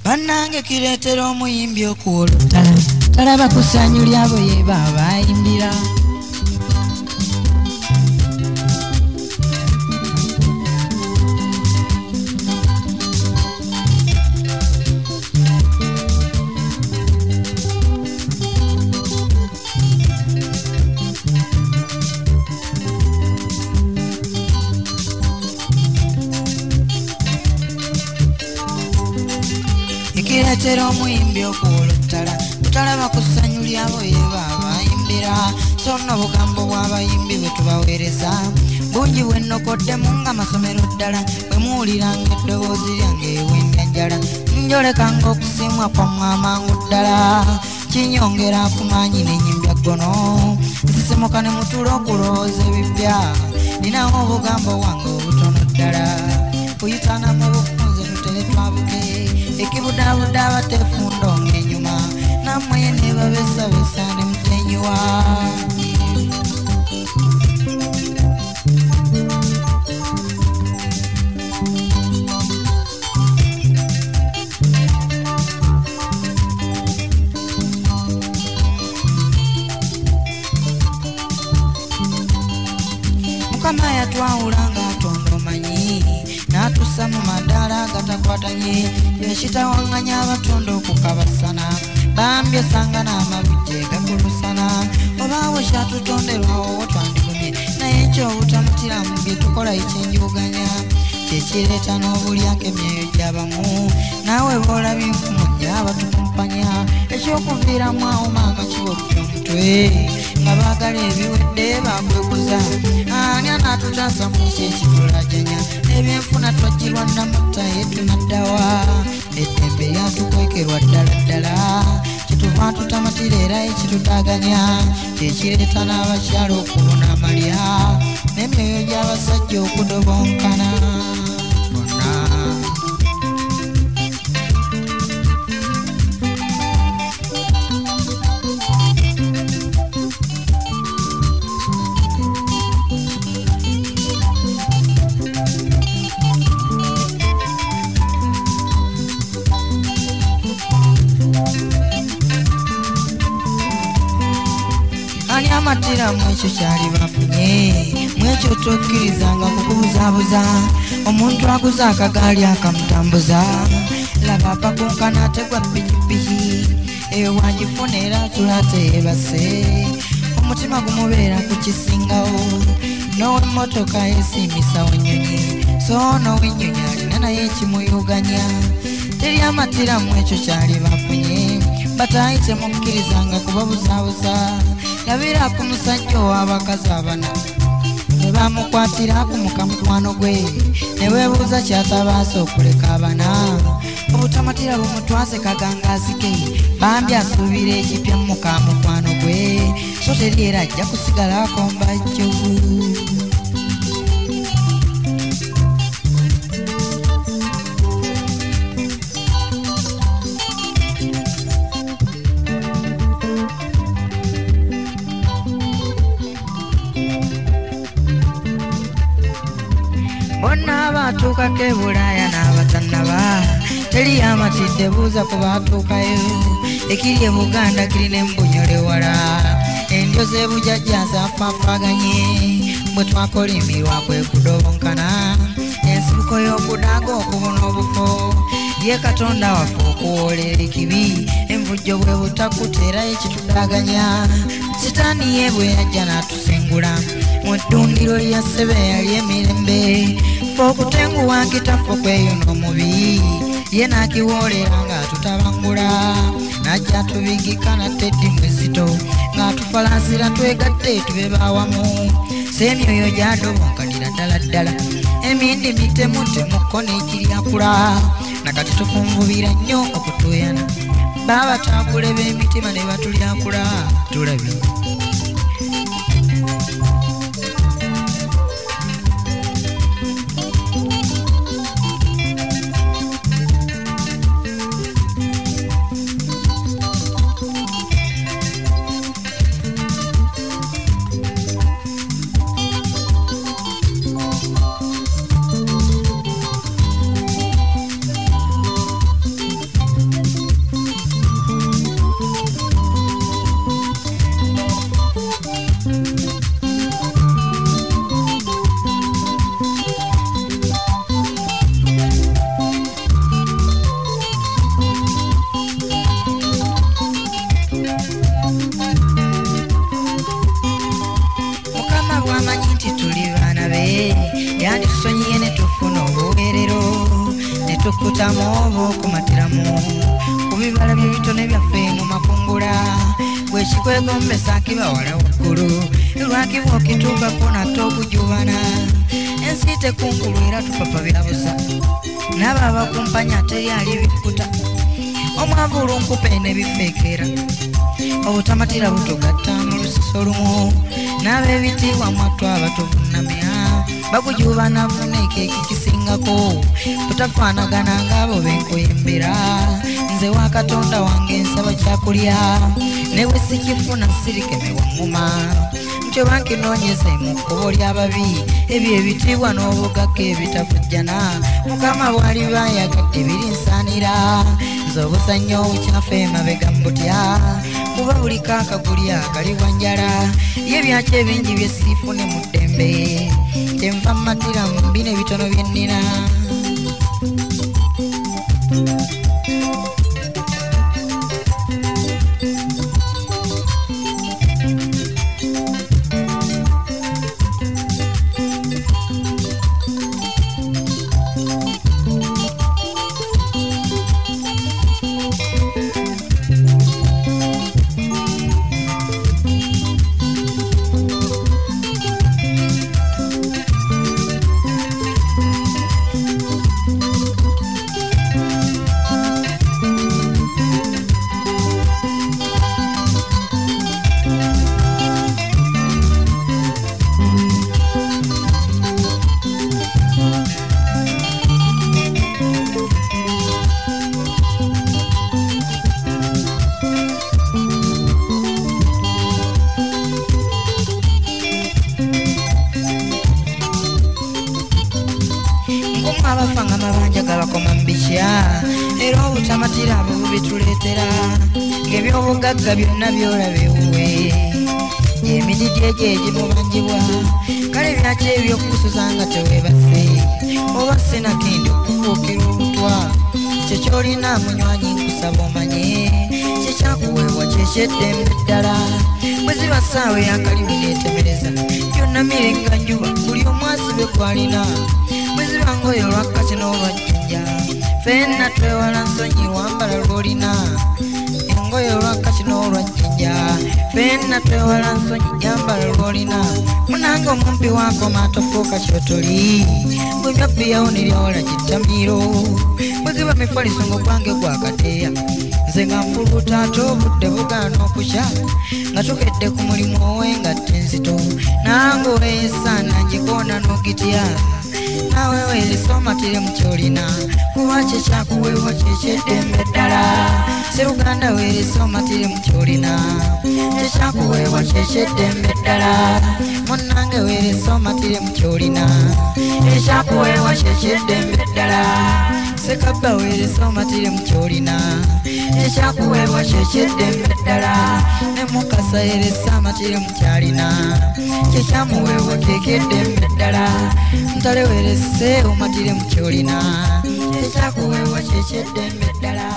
bannange kireetera omuyimbi okuwolotala talaba kusanyu lyabo ye baba ayimbira kireetera omuyimbi okuwolotala tutalaba ku ssanyu lyabo ye baba ayimbira so nno bugambo bw'abayimbi bwe tubaweereza bungi bwe nnokoddemu ng'amasomero ddala bwe muwuliranga eddoboozi lyange ewenda njala njolekanga okusiimwa kwammwe amangu ddala kinyongera ku maanyi n'ennyimbya ggono nsisemuka ne mutuula okulowooza ebipya ninawo obugambo bwange obutono ddala kuyitana mu bufunze tutere twabuke ekibudaabuda abateefundo ng'enyuma nammwe ne babesabesa ne mutenyuwa mukama yatwawulanga atonda omanyi n'atussa mu madaala agatakwatanye ekitawanganya abatonda okukabasana bambi osanga n'amabujje gakulusana obaawo kyatutonderwawo twandibumye naye ekyobutamutiramu bye tukola ekyenjuganya kyekireeta n'obulyanka emyoyo gy'abamu naawe boolabye enkumunnya abatukumpanya ekyokuviiramu awo maama kibopya omutwe nga baagala ebiwedde bakwekuza ani anaatutaasa mu ki ekitulajanya ebyenfuna twajjirwa namutta ye tunaddawa eddembe lyatukwekebwa ddala ddala kituva tutamatira era ekitutaganya kyekireeta n'abakyala okubona amalya n'emyoyo gy'abasajja okudobonkana bonna ani amatira mwekyo kyali bafunye mwekyo tokkirizanga kukubuzaabuza omuntu aguza akagaali akamutambuza laba apakunkana ategwa pikipiki eyo bwagifuna era tulate yebase omutima gumubeera ku kisingawo n'ow'emmotoka yesiimisa w'ennyonyi so n'ow'ennyonyi alina naye ekimuyuganya teri amatira mwekyo kyali bafunye batayi temukkirizanga kubabuzaabuza labira ku musajja ow'abakazi abana ne bamukwatira ku mukamukwano gwe ne weebuuza kyatabaasa okuleka abana obutamatira bumutwase kagangaazike bambi asuubira ekipya mu mukamukwano gwe so teri era ajja kusigala akomba jjovu bonna abaatuukako e bulaaya n'abatannaba teri amatidde buuza ku baatuukayo ekiri e buganda kirina embunyole wala endyo z'ebujjajja zaafaafaganye bwe twakolimirwa kwe kudobonkana ensibuko y'okudaaga okubona obufo ye katonda waffe okuwoolera ekibi envujjo bwe butakuteera ekitudaganya sitaani ye bwe yajja n'atusengula mu ddundiro lya ssebe yali emirembe fe okutenguwa nkitaffe kweyuna omubi ye n'akiwoolera ng'atutabangula n'ajja atubigika natteddi mwezito ng'atufalansira twegatte tube baawamu seemyoyo gy'adobonkalira ddala ddala emindi mitemu temukko n'ekiryakula nakati tufunvubira nnyo okutuuyana baabatambule b'emitima ne batulyakula tulabye kutamu kumatiramu kubibala byebitone byaffe mu makungula bwekikwegombesa kibawala waggulu lwakiba okituukako nate okujubana ensi tekungulu era tupapa byabusa nabo abakumpanya teryali bikuta omwavu olunkupe nebifeekera obutamatira butugatta mu lusiso lumu n'ab'ebitiibwa mwattu abatuvunamya bakujubana funeke ekikisingako butafaanagana ng'abo benkuyimbira nze wa katonda wange nsaba kyakulya ne bwe sikifuna sirikemebwa nguma ntyo bankinoonyeze mu kkubo ly'ababi ebyo ebitiibwa n'obugagga ebitavujjana mukama bw'ali bayagadde birinsaanira nze obuzannyo obukyafu emabega mbutya kuba buli kaakagulya kalibwa njala ye byaki ebingi byesiifune mu ddembe kyenva mmatira mu bino ebitono bye nnina abafanga amabanja gabakoma mubikya era obutamatira abo bubituleetera ng'ebyobugagga byonna byolaba ewuwe emididi egyo egimubanjibwa kale byaki ebyokusuza nga teweebase oba sinakindi okufuukira olutwa kyekyolina munywanyi nkusaba omanye kyekyakuweebwa kyekyeddembe ddala bwe ziba ssaawa eyakalimi neetemereza byonna mirenga njuba buli omwasibe gwalina bweziba ngoye olwakkati n'olwajjanja ffenna twewala nsonyi lwambala lw'olina engoye olwakkati n'olwajjanja ffenna twewala nsonyi yambala lw'olina munange omumpi wankoma tofuuka kyotoli bunywa bbiyawo neryawola gittamiiro bweziba mifaliso gwange gwakateeya nze nga nfuluuta ate obudde bugaana okukya nga tukedde ku mulimu owengatte enzito nange oweesaana ngikoona n'ogitya nawe weeresa omatire mu kyolina kuba kyekyakuweebwa kyekyeddembe ddala seruganda weeresa omatire mu kyolina kyekyakuweebwa kyekyeddembe ddala munnange weeresa omatire mu kyolina ekyakuweebwa kyekyeddembe ddala sekabba weeresa omatire mu kyolina ekyakuweebwa kyekyeddembe ddala ne mukasa yeresa amatire mu kyalina kyekyamuweebwa kekeddembe ddala ntale weerese omatire mu kyolina ekyakuweebwa kyekyeddembe ddala